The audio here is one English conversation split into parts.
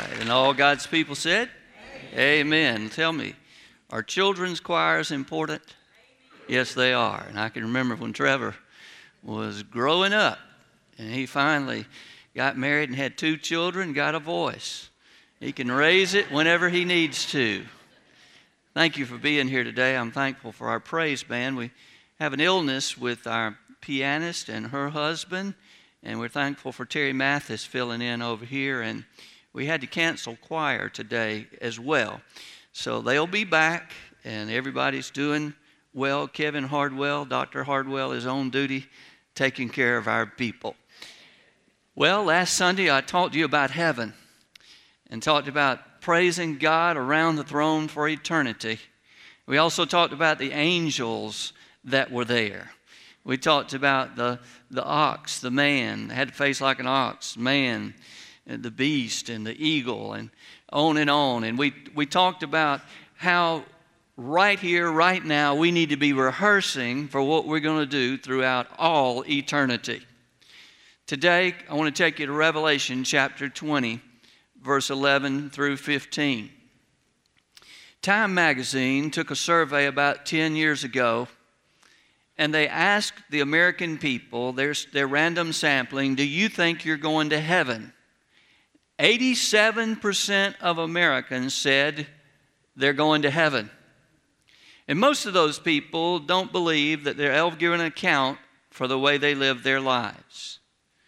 right. And all God's people said? Amen. Tell me, are children's choirs important? Yes, they are. And I can remember when Trevor was growing up and he finally got married and had 2 children, got a voice. He can raise it whenever he needs to. Thank you for being here today. I'm thankful for our praise band. We have an illness with our pianist and her husband, and we're thankful for Terry Mathis filling in over here. And we had to cancel choir today as well. So they'll be back, and everybody's doing well. Kevin Hardwell, Dr. Hardwell is on duty taking care of our people. Well, last Sunday I talked to you about heaven and talked about praising God around the throne for eternity. We also talked about the angels that were there. We talked about the ox, the man, had a face like an ox, man, and the beast and the eagle, and on and on. And we talked about how right here, right now, we need to be rehearsing for what we're going to do throughout all eternity. Today, I want to take you to Revelation chapter 20, verse 11 through 15. Time magazine took a survey about 10 years ago, and they asked the American people, their random sampling, do you think you're going to heaven? 87% of Americans said they're going to heaven. And most of those people don't believe that they're ever given an account for the way they live their lives.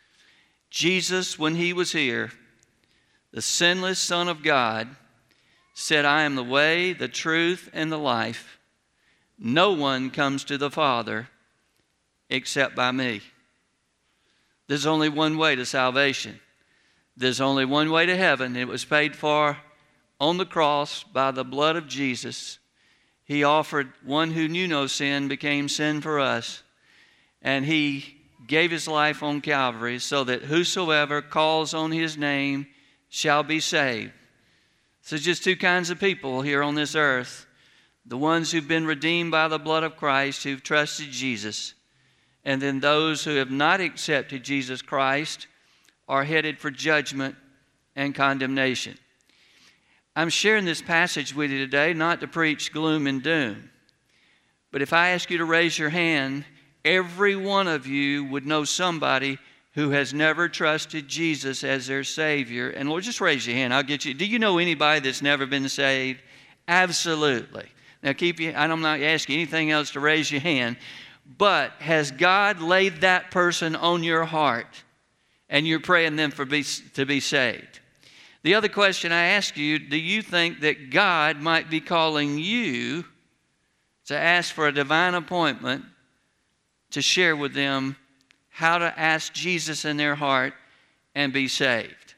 Jesus, when he was here, the sinless Son of God, said, I am the way, the truth, and the life. No one comes to the Father except by me. There's only one way to salvation. There's only one way to heaven. It was paid for on the cross by the blood of Jesus. He offered one who knew no sin, became sin for us. And he gave his life on Calvary so that whosoever calls on his name shall be saved. So just 2 kinds of people here on this earth. The ones who've been redeemed by the blood of Christ, who've trusted Jesus. And then those who have not accepted Jesus Christ are headed for judgment and condemnation. I'm sharing this passage with you today not to preach gloom and doom. But if I ask you to raise your hand, every one of you would know somebody who has never trusted Jesus as their Savior. And Lord, just raise your hand. I'll get you. Do you know anybody that's never been saved? Absolutely. Now I'm not asking anything else to raise your hand. But has God laid that person on your heart and you're praying them to be saved? The other question I ask you, do you think that God might be calling you to ask for a divine appointment to share with them how to ask Jesus in their heart and be saved?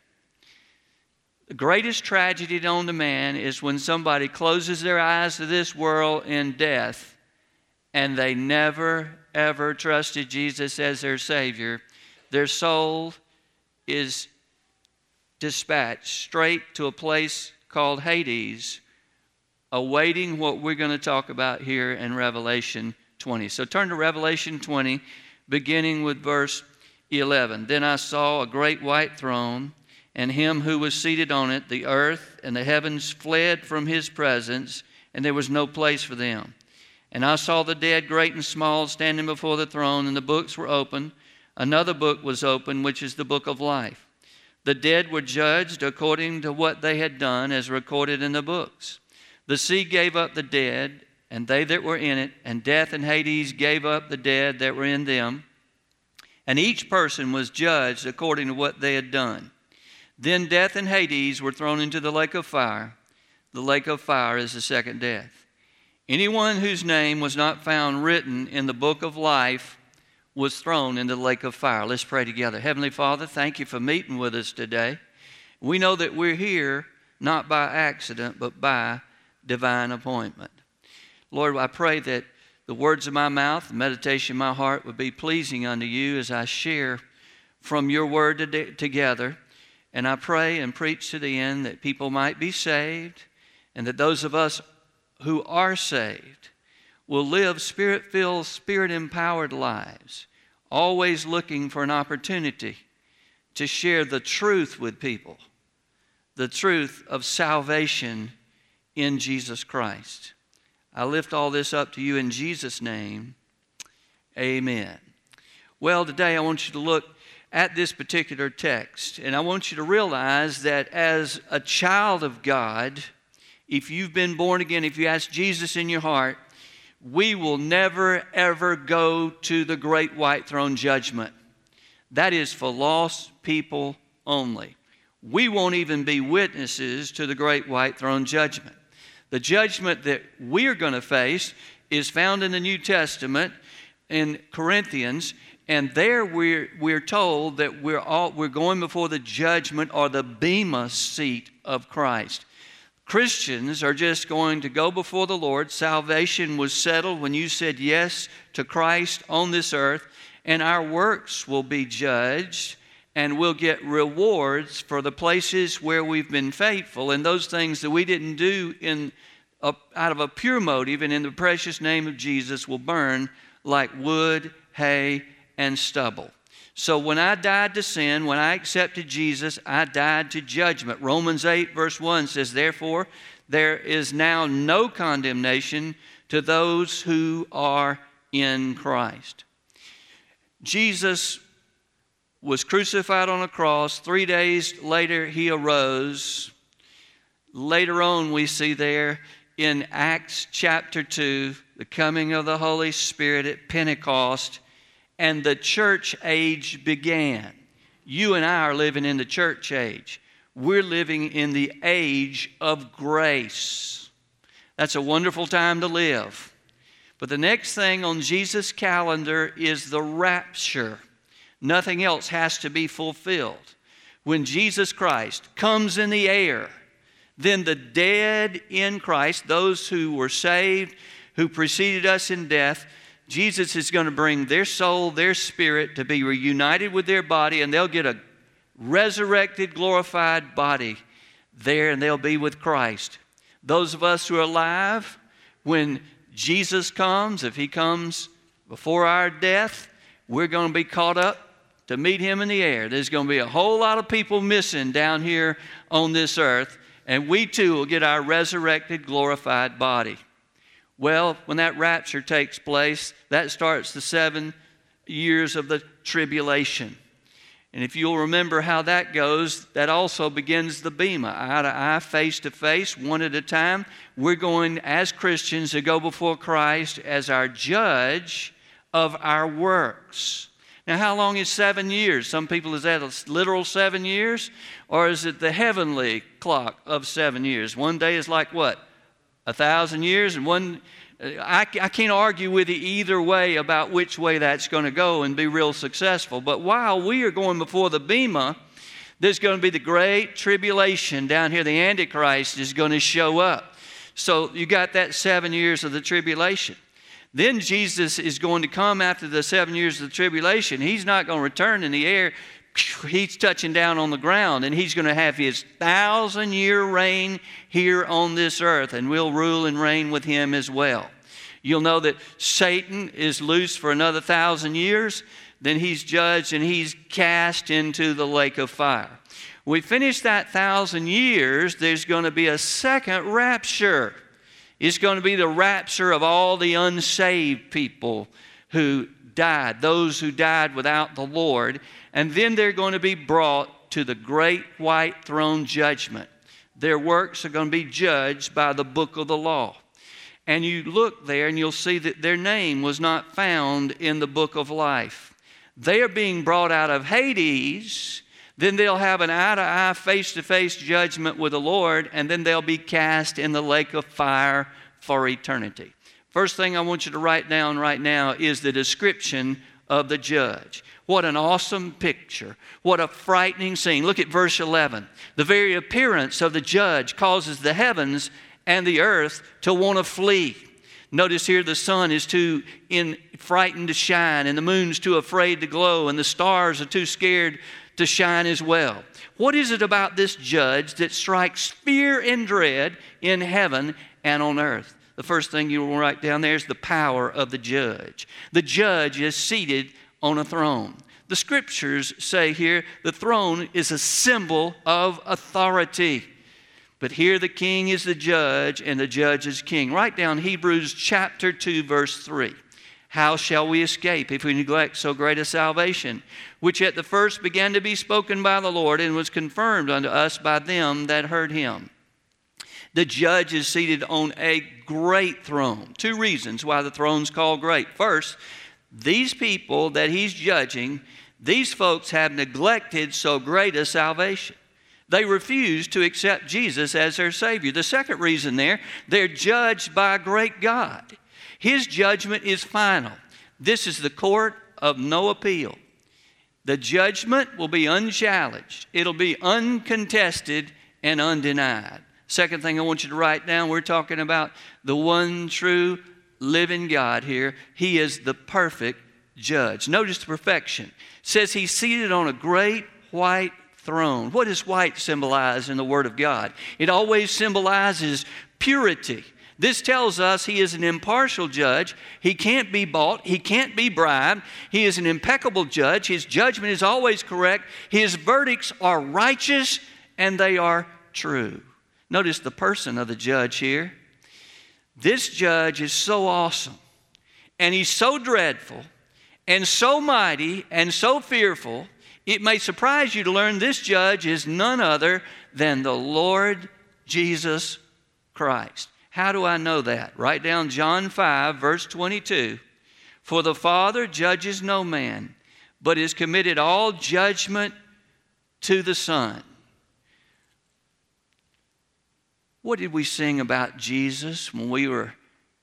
The greatest tragedy known to man is when somebody closes their eyes to this world in death and they never, ever trusted Jesus as their Savior. Their soul is dispatched straight to a place called Hades, awaiting what we're going to talk about here in Revelation 20. So turn to Revelation 20, beginning with verse 11. Then I saw a great white throne, and him who was seated on it. The earth and the heavens fled from his presence, and there was no place for them. And I saw the dead, great and small, standing before the throne, and the books were opened. Another book was opened, which is the book of life. The dead were judged according to what they had done, as recorded in the books. The sea gave up the dead, and they that were in it, and death and Hades gave up the dead that were in them. And each person was judged according to what they had done. Then death and Hades were thrown into the lake of fire. The lake of fire is the second death. Anyone whose name was not found written in the book of life was thrown into the lake of fire. Let's pray together. Heavenly Father, thank you for meeting with us today. We know that we're here not by accident, but by divine appointment. Lord, I pray that the words of my mouth, the meditation of my heart would be pleasing unto you as I share from your word together. And I pray and preach to the end that people might be saved, and that those of us who are saved will live Spirit-filled, Spirit-empowered lives, always looking for an opportunity to share the truth with people, the truth of salvation in Jesus Christ. I lift all this up to you in Jesus' name. Amen. Well, today I want you to look at this particular text, and I want you to realize that as a child of God, if you've been born again, if you ask Jesus in your heart, we will never, ever go to the great white throne judgment. That is for lost people only. We won't even be witnesses to the great white throne judgment. The judgment that we're going to face is found in the New Testament in Corinthians, and there we're told that we're going before the judgment or the bema seat of Christ. Christians are just going to go before the Lord. Salvation was settled when you said yes to Christ on this earth, and our works will be judged, and we'll get rewards for the places where we've been faithful, and those things that we didn't do out of a pure motive and in the precious name of Jesus will burn like wood, hay, and stubble. So when I died to sin, when I accepted Jesus, I died to judgment. Romans 8 verse 1 says, therefore, there is now no condemnation to those who are in Christ. Jesus was crucified on a cross. 3 days later, he arose. Later on, we see there in Acts chapter 2, the coming of the Holy Spirit at Pentecost, and the church age began. You and I are living in the church age. We're living in the age of grace. That's a wonderful time to live. But the next thing on Jesus' calendar is the rapture. Nothing else has to be fulfilled. When Jesus Christ comes in the air, then the dead in Christ, those who were saved, who preceded us in death, Jesus is going to bring their soul, their spirit to be reunited with their body, and they'll get a resurrected, glorified body there, and they'll be with Christ. Those of us who are alive, when Jesus comes, if he comes before our death, we're going to be caught up to meet him in the air. There's going to be a whole lot of people missing down here on this earth, and we too will get our resurrected, glorified body. Well, when that rapture takes place, that starts the 7 years of the tribulation. And if you'll remember how that goes, that also begins the bema, eye to eye, face to face, one at a time. We're going, as Christians, to go before Christ as our judge of our works. Now, how long is 7 years? Some people, is that a literal 7 years? Or is it the heavenly clock of 7 years? One day is like what? 1,000 years? And one, I can't argue with you either way about which way that's going to go and be real successful. But while we are going before the bema, there's going to be the great tribulation down here. The Antichrist is going to show up. So you got that 7 years of the tribulation. Then Jesus is going to come after the 7 years of the tribulation. He's not going to return in the air. He's touching down on the ground, and he's going to have his 1,000-year reign here on this earth, and we'll rule and reign with him as well. You'll know that Satan is loose for another 1,000 years. Then he's judged, and he's cast into the lake of fire. We finish that 1,000 years, there's going to be a second rapture. It's going to be the rapture of all the unsaved people who died, those who died without the Lord. And then they're going to be brought to the great white throne judgment. Their works are going to be judged by the book of the law. And you look there and you'll see that their name was not found in the book of life. They are being brought out of Hades. Then they'll have an eye-to-eye, face-to-face judgment with the Lord, and then they'll be cast in the lake of fire for eternity. First thing I want you to write down right now is the description of the judge. What an awesome picture. What a frightening scene. Look at verse 11. The very appearance of the judge causes the heavens and the earth to want to flee. Notice here the sun is too frightened to shine, and the moon's too afraid to glow, and the stars are too scared to shine as well. What is it about this judge that strikes fear and dread in heaven and on earth? The first thing you will write down there is the power of the judge. The judge is seated on a throne. The scriptures say here the throne is a symbol of authority. But here the king is the judge and the judge is king. Write down Hebrews chapter 2, verse 3. How shall we escape if we neglect so great a salvation, which at the first began to be spoken by the Lord and was confirmed unto us by them that heard him? The judge is seated on a great throne. Two reasons why the throne's called great. First, these people that he's judging, these folks have neglected so great a salvation. They refuse to accept Jesus as their Savior. The second reason they're judged by a great God. His judgment is final. This is the court of no appeal. The judgment will be unchallenged. It'll be uncontested and undenied. Second thing I want you to write down, we're talking about the one true living God here. He is the perfect judge. Notice the perfection. It says he's seated on a great white throne. What does white symbolize in the Word of God? It always symbolizes purity. This tells us he is an impartial judge. He can't be bought. He can't be bribed. He is an impeccable judge. His judgment is always correct. His verdicts are righteous and they are true. Notice the person of the judge here. This judge is so awesome, and he's so dreadful, and so mighty, and so fearful, it may surprise you to learn this judge is none other than the Lord Jesus Christ. How do I know that? Write down John 5, verse 22. For the Father judges no man, but has committed all judgment to the Son. What did we sing about Jesus when we were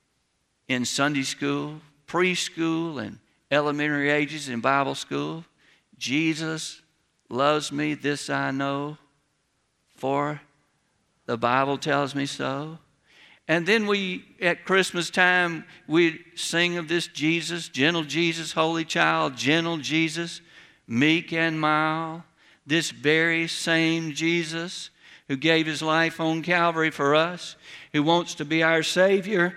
in Sunday school, preschool, and elementary ages in Bible school? Jesus loves me, this I know, for the Bible tells me so. And then at Christmas time, we sing of this Jesus, gentle Jesus, holy child, gentle Jesus, meek and mild, this very same Jesus who gave his life on Calvary for us, who wants to be our Savior.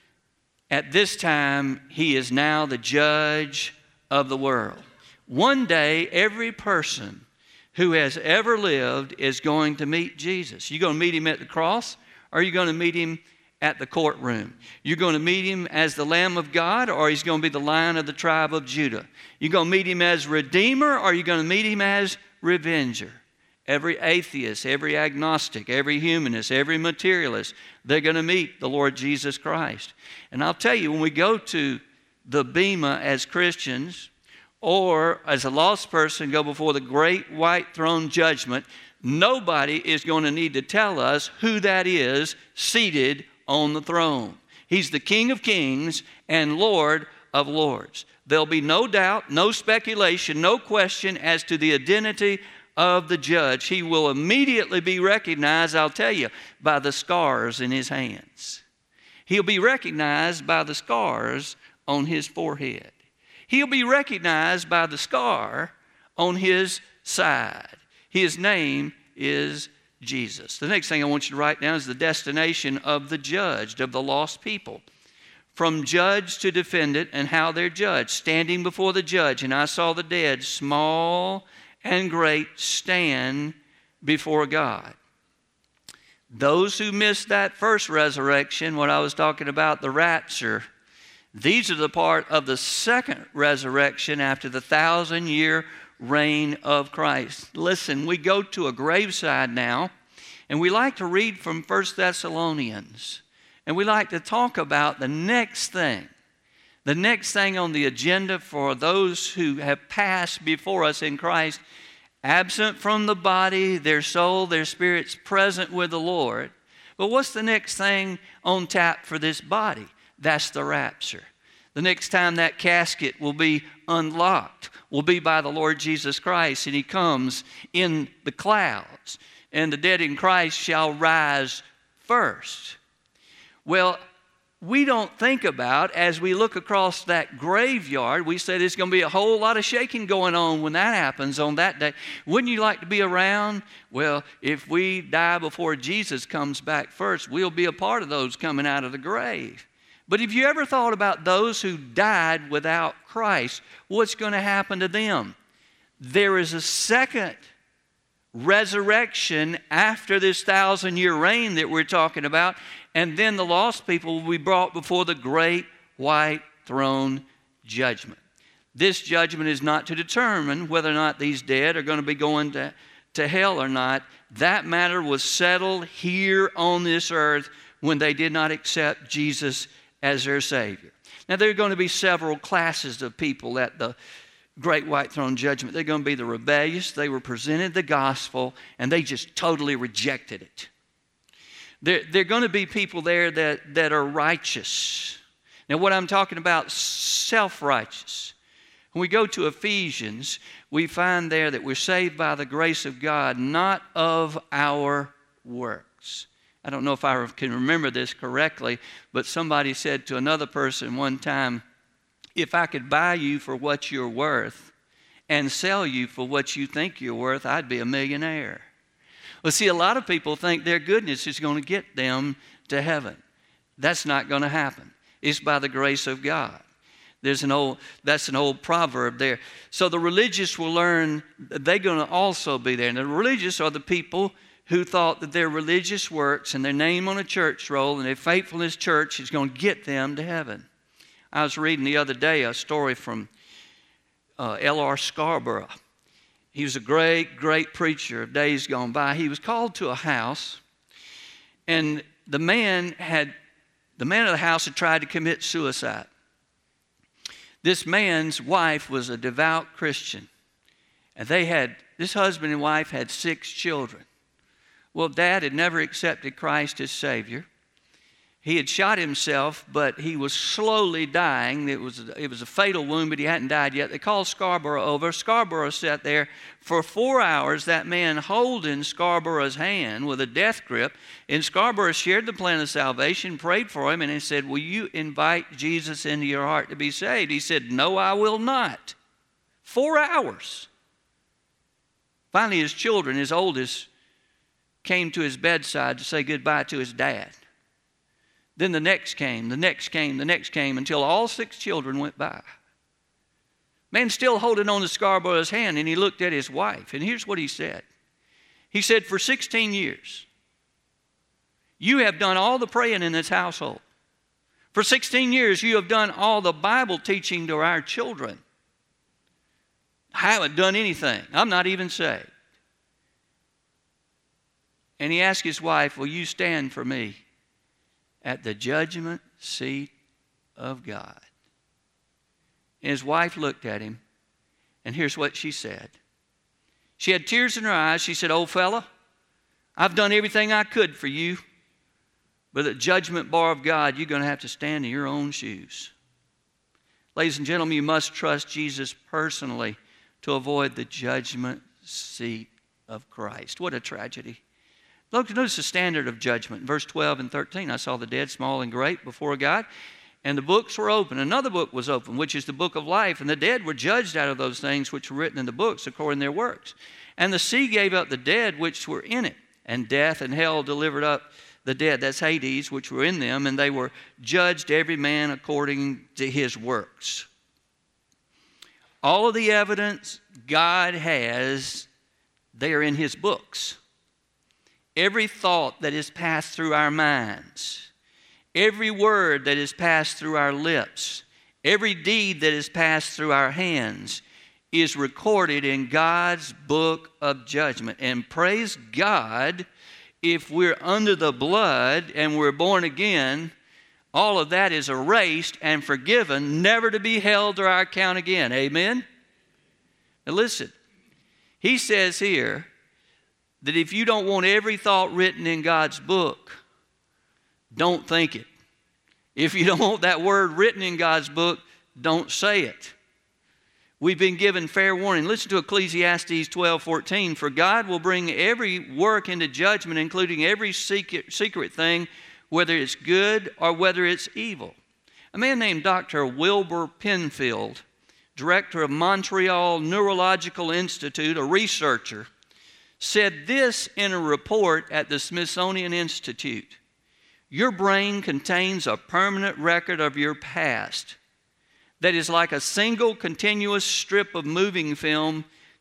At this time, he is now the judge of the world. One day, every person who has ever lived is going to meet Jesus. You're going to meet him at the cross, or you're going to meet him at the courtroom. You're going to meet him as the Lamb of God, or he's going to be the Lion of the tribe of Judah. You're going to meet him as Redeemer, or you're going to meet him as Revenger. Every atheist, every agnostic, every humanist, every materialist, they're going to meet the Lord Jesus Christ. And I'll tell you, when we go to the Bema as Christians, or as a lost person go before the great white throne judgment, nobody is going to need to tell us who that is seated on the throne. He's the King of Kings and Lord of Lords. There'll be no doubt, no speculation, no question as to the identity of the judge. He will immediately be recognized, I'll tell you, by the scars in his hands. He'll be recognized by the scars on his forehead. He'll be recognized by the scar on his side. His name is Jesus. The next thing I want you to write down is the destination of the judged, of the lost people. From judge to defendant and how they're judged. Standing before the judge, and I saw the dead, small and great, stand before God. Those who missed that first resurrection, what I was talking about, the rapture, these are the part of the second resurrection after the 1,000-year reign of Christ. Listen, we go to a graveside now, and we like to read from 1 Thessalonians, and we like to talk about the next thing on the agenda for those who have passed before us in Christ, absent from the body, their soul, their spirits present with the Lord. But what's the next thing on tap for this body? That's the rapture. The next time that casket will be unlocked will be by the Lord Jesus Christ, and he comes in the clouds, and the dead in Christ shall rise first. Well, we don't think about, as we look across that graveyard, we say there's going to be a whole lot of shaking going on when that happens on that day. Wouldn't you like to be around? Well, if we die before Jesus comes back first, we'll be a part of those coming out of the grave. But have you ever thought about those who died without Christ? What's going to happen to them? there is a second resurrection after this 1,000-year reign that we're talking about, and then the lost people will be brought before the great white throne judgment. This judgment is not to determine whether or not these dead are going to be going to hell or not. That matter was settled here on this earth when they did not accept Jesus as their Savior. Now, there are going to be several classes of people at the great white throne judgment. They're going to be the rebellious. They were presented the gospel, and they just totally rejected it. There are going to be people there that are righteous. Now, what I'm talking about, self-righteous. When we go to Ephesians, we find there that we're saved by the grace of God, not of our works. I don't know if I can remember this correctly, but somebody said to another person one time, if I could buy you for what you're worth and sell you for what you think you're worth, I'd be a millionaire. Well, see, a lot of people think their goodness is going to get them to heaven. That's not going to happen. It's by the grace of God. That's an old proverb there. So the religious will learn, they're going to also be there. And the religious are the people who thought that their religious works and their name on a church roll and their faithfulness church is going to get them to heaven. I was reading the other day a story from L.R. Scarborough. He was a great, great preacher of days gone by. He was called to a house, and the man of the house had tried to commit suicide. This man's wife was a devout Christian, and this husband and wife had 6 children. Well, Dad had never accepted Christ as Savior. He had shot himself, but he was slowly dying. It was a fatal wound, but he hadn't died yet. They called Scarborough over. Scarborough sat there for 4 hours, that man holding Scarborough's hand with a death grip. And Scarborough shared the plan of salvation, prayed for him, and he said, will you invite Jesus into your heart to be saved? He said, no, I will not. 4 hours. Finally, his children, his oldest, came to his bedside to say goodbye to his dad. Then the next came, until all 6 children went by. Man still holding on to Scarborough's hand, and he looked at his wife, and here's what he said. He said, for 16 years, you have done all the praying in this household. For 16 years, you have done all the Bible teaching to our children. I haven't done anything. I'm not even saved. And he asked his wife, will you stand for me at the judgment seat of God? And his wife looked at him, and here's what she said. She had tears in her eyes. She said, old fella, I've done everything I could for you, but at the judgment bar of God, you're going to have to stand in your own shoes. Ladies and gentlemen, you must trust Jesus personally to avoid the judgment seat of Christ. What a tragedy. Notice the standard of judgment. Verse 12 and 13, I saw the dead, small and great, before God, and the books were open. Another book was open, which is the book of life, and the dead were judged out of those things which were written in the books according to their works. And the sea gave up the dead which were in it, and death and hell delivered up the dead, that's Hades, which were in them, and they were judged every man according to his works. All of the evidence God has, they are in his books. Every thought that is passed through our minds, every word that is passed through our lips, every deed that is passed through our hands is recorded in God's book of judgment. And praise God, if we're under the blood and we're born again, all of that is erased and forgiven, never to be held to our account again. Amen? Now listen, he says here, that if you don't want every thought written in God's book, don't think it. If you don't want that word written in God's book, don't say it. We've been given fair warning. Listen to Ecclesiastes 12:14. For God will bring every work into judgment, including every secret thing, whether it's good or whether it's evil. A man named Dr. Wilbur Penfield, director of Montreal Neurological Institute, a researcher, said this in a report at the Smithsonian Institute. Your brain contains a permanent record of your past that is like a single continuous strip of moving film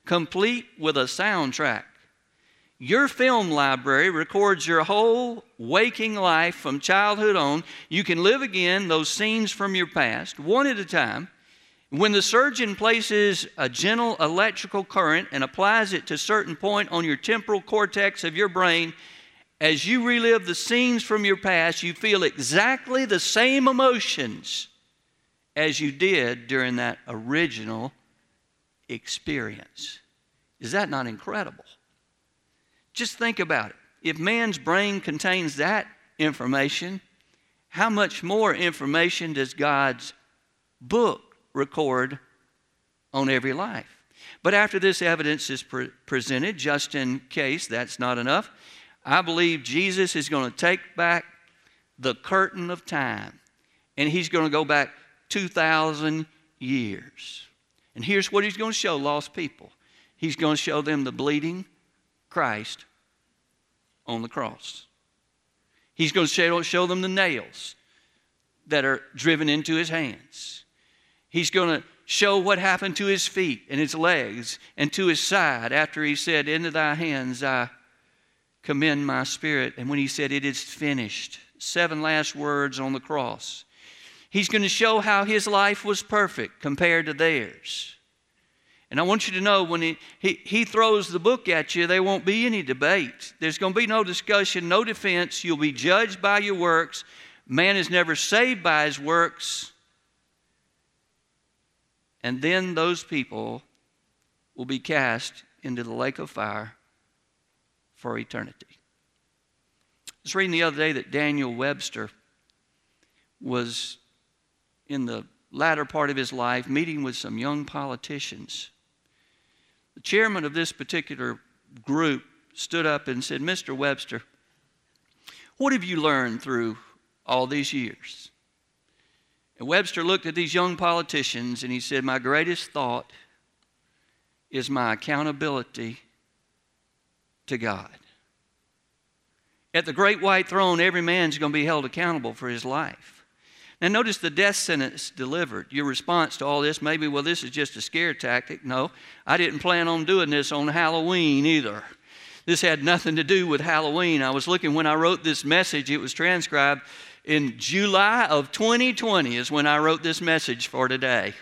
complete with a soundtrack. Your film library records your whole waking life from childhood on. You can live again those scenes from your past, one at a time. When the surgeon places a gentle electrical current and applies it to a certain point on your temporal cortex of your brain, as you relive the scenes from your past, you feel exactly the same emotions as you did during that original experience. Is that not incredible? Just think about it. If man's brain contains that information, how much more information does God's book record on every life? But after this evidence is presented, just in case that's not enough, I believe Jesus is going to take back the curtain of time, and he's going to go back 2,000 years. And here's what he's going to show lost people. He's going to show them the bleeding Christ on the cross. He's going to show them the nails that are driven into his hands. He's going to show what happened to his feet and his legs and to his side after he said, "Into thy hands I commend my spirit." And when he said, "It is finished," 7 last words on the cross. He's going to show how his life was perfect compared to theirs. And I want you to know, when he throws the book at you, there won't be any debate. There's going to be no discussion, no defense. You'll be judged by your works. Man is never saved by his works. And then those people will be cast into the lake of fire for eternity. I was reading the other day that Daniel Webster was in the latter part of his life meeting with some young politicians. The chairman of this particular group stood up and said, "Mr. Webster, what have you learned through all these years?" And Webster looked at these young politicians and he said, "My greatest thought is my accountability to God. At the great white throne, every man's going to be held accountable for his life." Now notice the death sentence delivered. Your response to all this may be, "Well, this is just a scare tactic." No, I didn't plan on doing this on Halloween either. This had nothing to do with Halloween. I was looking when I wrote this message, it was transcribed in July of 2020 is when I wrote this message for today.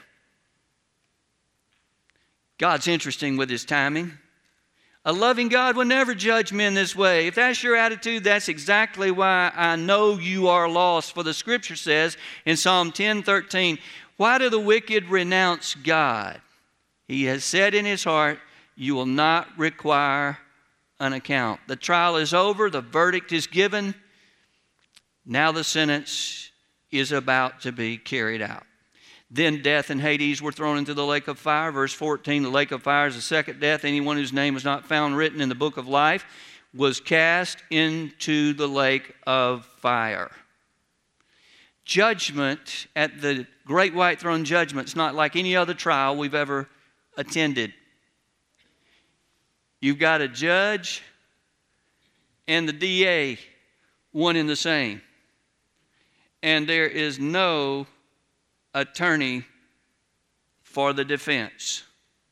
God's interesting with his timing. A loving God will never judge men this way. If that's your attitude, that's exactly why I know you are lost. For the scripture says in Psalm 10:13, "Why do the wicked renounce God? He has said in his heart, you will not require an account." The trial is over. The verdict is given. Now the sentence is about to be carried out. Then death and Hades were thrown into the lake of fire. Verse 14, the lake of fire is the second death. Anyone whose name was not found written in the book of life was cast into the lake of fire. Judgment at the great white throne judgment is not like any other trial we've ever attended. You've got a judge and the DA, one and the same. And there is no attorney for the defense.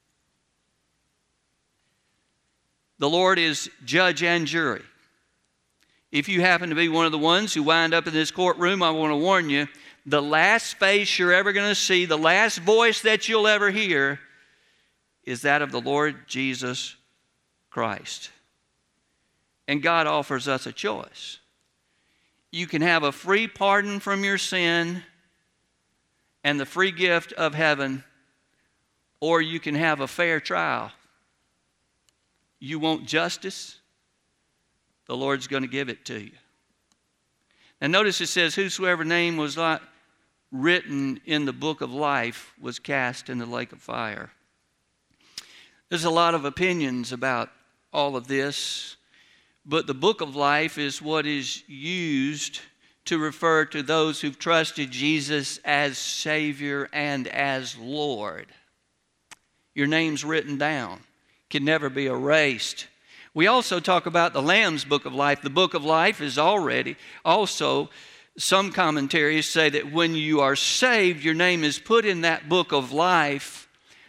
The Lord is judge and jury. If you happen to be one of the ones who wind up in this courtroom, I want to warn you, the last face you're ever going to see, the last voice that you'll ever hear is that of the Lord Jesus Christ. And God offers us a choice. You can have a free pardon from your sin and the free gift of heaven, or you can have a fair trial. You want justice? The Lord's going to give it to you. And notice it says, "Whosoever name was not written in the book of life was cast in the lake of fire." There's a lot of opinions about all of this, but the book of life is what is used to refer to those who've trusted Jesus as Savior and as Lord. Your name's written down, can never be erased. We also talk about the Lamb's book of life. The book of life is already also, some commentaries say that when you are saved, your name is put in that book of life,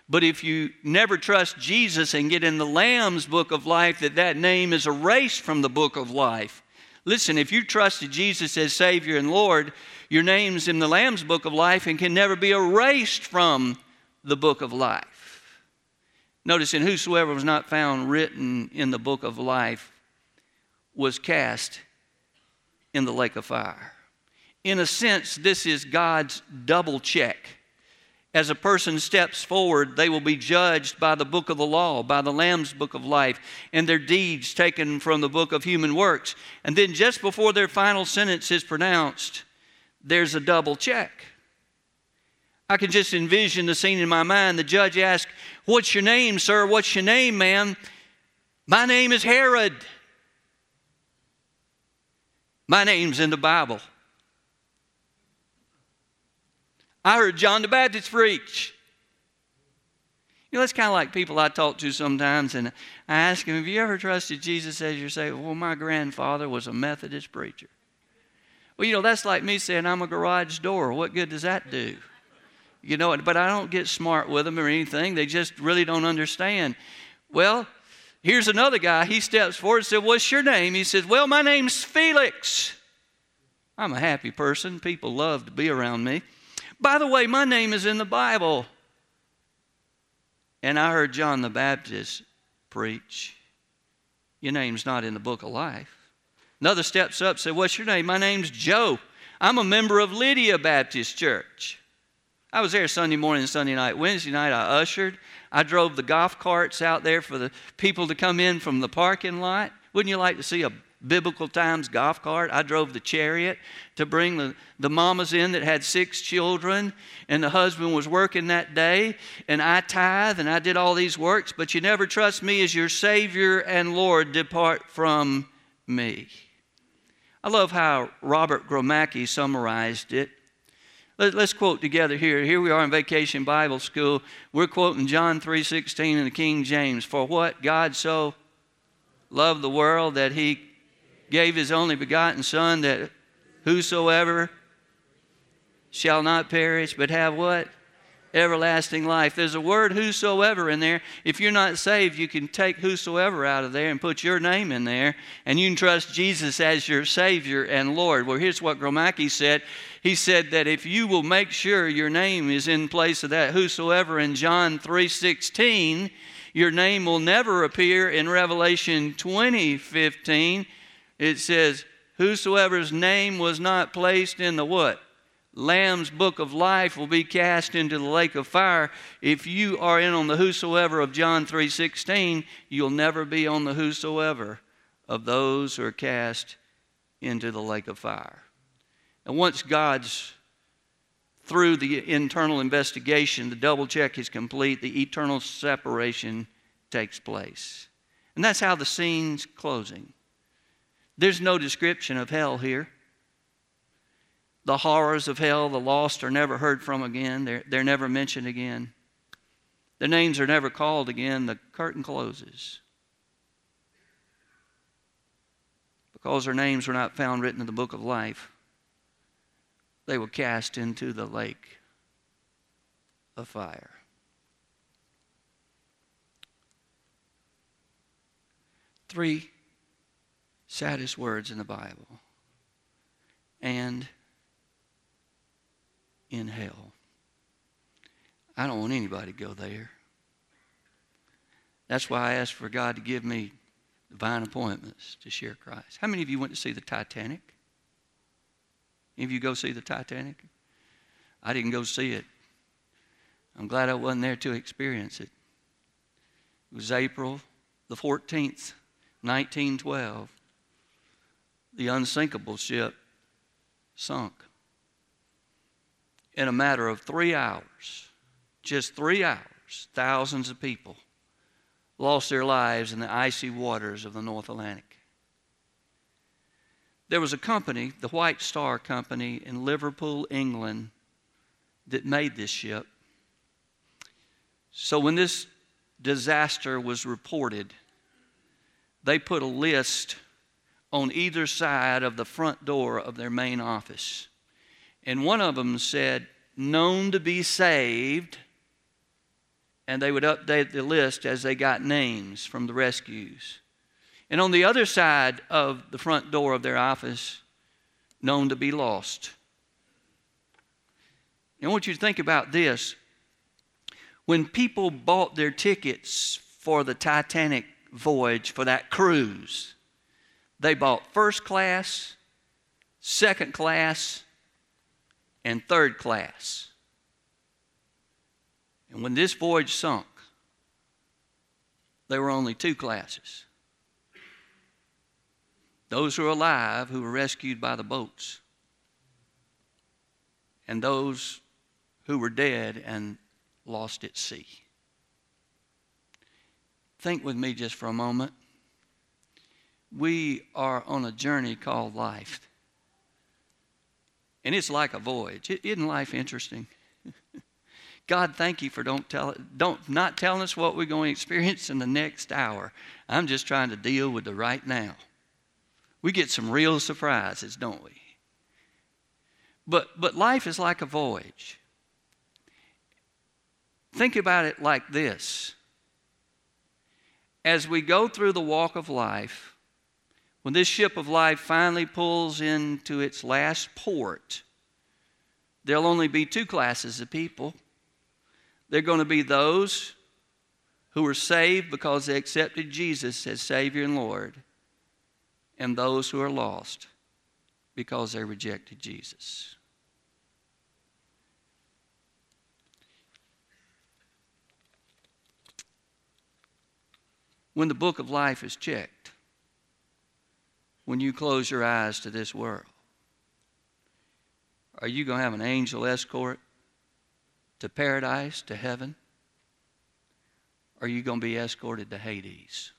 But if you never trust Jesus and get in the Lamb's book of life, that name is erased from the book of life. Listen, if you trusted Jesus as Savior and Lord, your name's in the Lamb's book of life and can never be erased from the book of life. Notice, and whosoever was not found written in the book of life was cast in the lake of fire. In a sense, this is God's double check. As a person steps forward, they will be judged by the book of the law, by the Lamb's book of life, and their deeds taken from the book of human works. And then just before their final sentence is pronounced, there's a double check. I can just envision the scene in my mind. The judge asks, "What's your name, sir? What's your name, ma'am?" "My name is Herod." "My name's in the Bible." "I heard John the Baptist preach." You know, that's kind of like people I talk to sometimes, and I ask them, "Have you ever trusted Jesus as your Savior?" "Well, my grandfather was a Methodist preacher." Well, you know, that's like me saying I'm a garage door. What good does that do? You know, but I don't get smart with them or anything. They just really don't understand. Well, here's another guy. He steps forward and said, "What's your name?" He says, "Well, my name's Felix." I'm a happy person. People love to be around me. "By the way, my name is in the Bible. And I heard John the Baptist preach." "Your name's not in the book of life." Another steps up and said, "What's your name?" "My name's Joe. I'm a member of Lydia Baptist Church." I was there Sunday morning and Sunday night. Wednesday night I ushered. I drove the golf carts out there for the people to come in from the parking lot. Wouldn't you like to see a Biblical Times golf cart? I drove the chariot to bring the mamas in that had 6 children, and the husband was working that day, and I tithe and I did all these works. "But you never trust me as your Savior and Lord, depart from me." I love how Robert Gromacki summarized it. Let's quote together here. Here we are in Vacation Bible School. We're quoting John 3:16 in the King James. "For what God so loved the world that he gave his only begotten Son, that whosoever shall not perish but have" what? "Everlasting life." There's a word "whosoever" in there. If you're not saved, you can take "whosoever" out of there and put your name in there, and you can trust Jesus as your Savior and Lord. Well, here's what Gromacki said. He said that if you will make sure your name is in place of that "whosoever" in John 3:16, your name will never appear in Revelation 20:15. It says, "Whosoever's name was not placed in the" what? "Lamb's book of life will be cast into the lake of fire." If you are in on the "whosoever" of John 3:16, you'll never be on the "whosoever" of those who are cast into the lake of fire. And once God's through the internal investigation, the double check is complete, the eternal separation takes place. And that's how the scene's closing. There's no description of hell here. The horrors of hell, the lost, are never heard from again. They're never mentioned again. Their names are never called again. The curtain closes. Because their names were not found written in the book of life, they were cast into the lake of fire. Three saddest words in the Bible. And in hell. I don't want anybody to go there. That's why I asked for God to give me divine appointments to share Christ. How many of you went to see the Titanic? Any of you go see the Titanic? I didn't go see it. I'm glad I wasn't there to experience it. It was April the 14th, 1912. The unsinkable ship sunk. In a matter of 3 hours, just 3 hours, thousands of people lost their lives in the icy waters of the North Atlantic. There was a company, the White Star Company in Liverpool, England, that made this ship. So when this disaster was reported, they put a list on either side of the front door of their main office. And one of them said, "Known to be saved," and they would update the list as they got names from the rescues. And on the other side of the front door of their office, known to be lost. And I want you to think about this. When people bought their tickets for the Titanic voyage, for that cruise, they bought first class, second class, and third class. And when this voyage sunk, there were only two classes. Those who were alive, who were rescued by the boats, and those who were dead and lost at sea. Think with me just for a moment. We are on a journey called life. And it's like a voyage. Isn't life interesting? God, thank you for not telling us what we're going to experience in the next hour. I'm just trying to deal with the right now. We get some real surprises, don't we? But life is like a voyage. Think about it like this. As we go through the walk of life, when this ship of life finally pulls into its last port, there'll only be two classes of people. They're going to be those who were saved because they accepted Jesus as Savior and Lord, and those who are lost because they rejected Jesus. When the book of life is checked, when you close your eyes to this world, are you going to have an angel escort to paradise, to heaven? Or are you going to be escorted to Hades?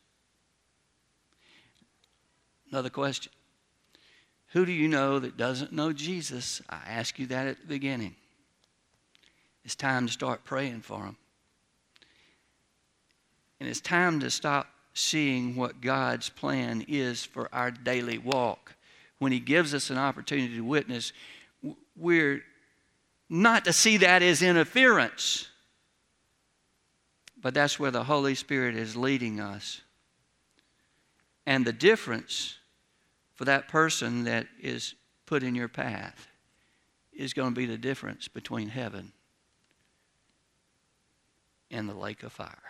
Another question. Who do you know that doesn't know Jesus? I asked you that at the beginning. It's time to start praying for them. And it's time to stop seeing what God's plan is for our daily walk. When He gives us an opportunity to witness, we're not to see that as interference, but that's where the Holy Spirit is leading us. And the difference for that person that is put in your path is going to be the difference between heaven and the lake of fire.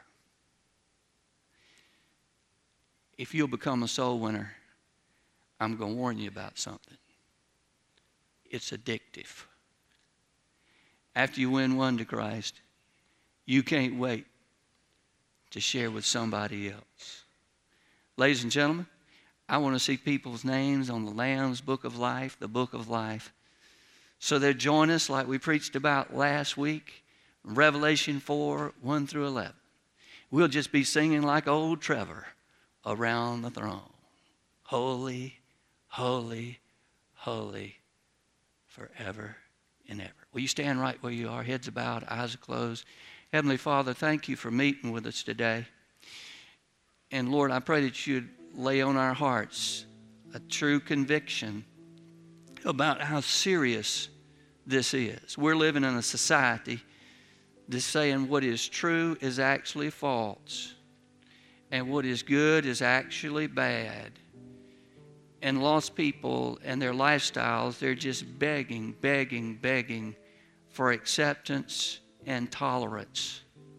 If you'll become a soul winner, I'm going to warn you about something. It's addictive. After you win one to Christ, you can't wait to share with somebody else. Ladies and gentlemen, I want to see people's names on the Lamb's Book of Life, the Book of Life, so they'll join us like we preached about last week, Revelation 4, 1 through 11. We'll just be singing like old Trevor around the throne. Holy, holy, holy, forever and ever. Will you stand right where you are, heads bowed, eyes closed? Heavenly Father, thank you for meeting with us today. And Lord, I pray that you'd lay on our hearts a true conviction about how serious this is. We're living in a society that's saying what is true is actually false, and what is good is actually bad. And lost people and their lifestyles, they're just begging for acceptance and tolerance.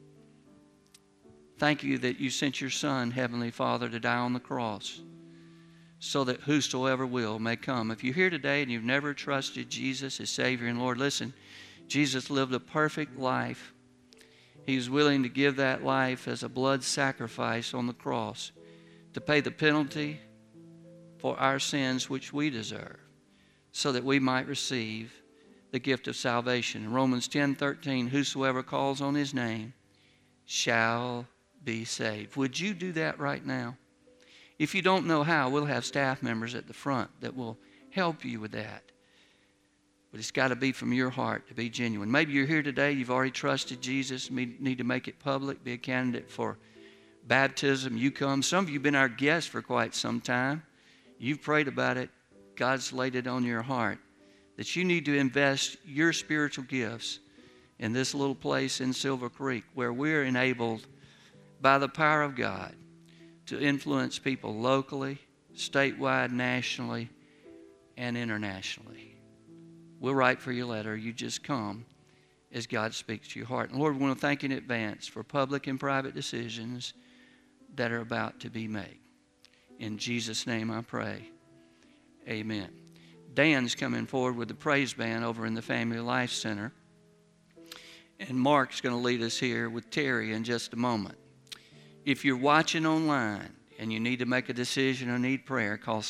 Thank you that you sent your Son, Heavenly Father, to die on the cross so that whosoever will may come. If you're here today and you've never trusted Jesus as Savior and Lord, listen, Jesus lived a perfect life. He was willing to give that life as a blood sacrifice on the cross to pay the penalty for our sins which we deserve, so that we might receive the gift of salvation. Romans 10:13, whosoever calls on His name shall be saved. Would you do that right now? If you don't know how, we'll have staff members at the front that will help you with that. But it's got to be from your heart to be genuine. Maybe you're here today, you've already trusted Jesus, need to make it public, be a candidate for baptism. You come. Some of you have been our guests for quite some time. You've prayed about it. God's laid it on your heart that you need to invest your spiritual gifts in this little place in Silver Creek where we're enabled by the power of God to influence people locally, statewide, nationally, and internationally. We'll write for your letter. You just come as God speaks to your heart. And Lord, we want to thank you in advance for public and private decisions that are about to be made. In Jesus' name I pray. Amen. Dan's coming forward with the praise band over in the Family Life Center. And Mark's going to lead us here with Terry in just a moment. If you're watching online and you need to make a decision or need prayer, call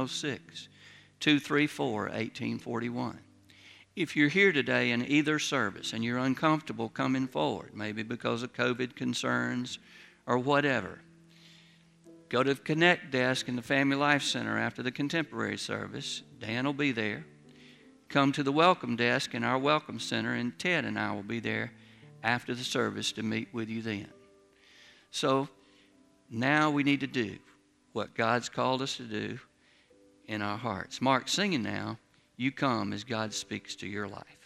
706-234-1841. If you're here today in either service and you're uncomfortable coming forward, maybe because of COVID concerns or whatever, go to the Connect desk in the Family Life Center after the contemporary service. Dan will be there. Come to the Welcome desk in our Welcome Center, and Ted and I will be there after the service to meet with you then. So now we need to do what God's called us to do in our hearts. Mark's singing now. You come as God speaks to your life.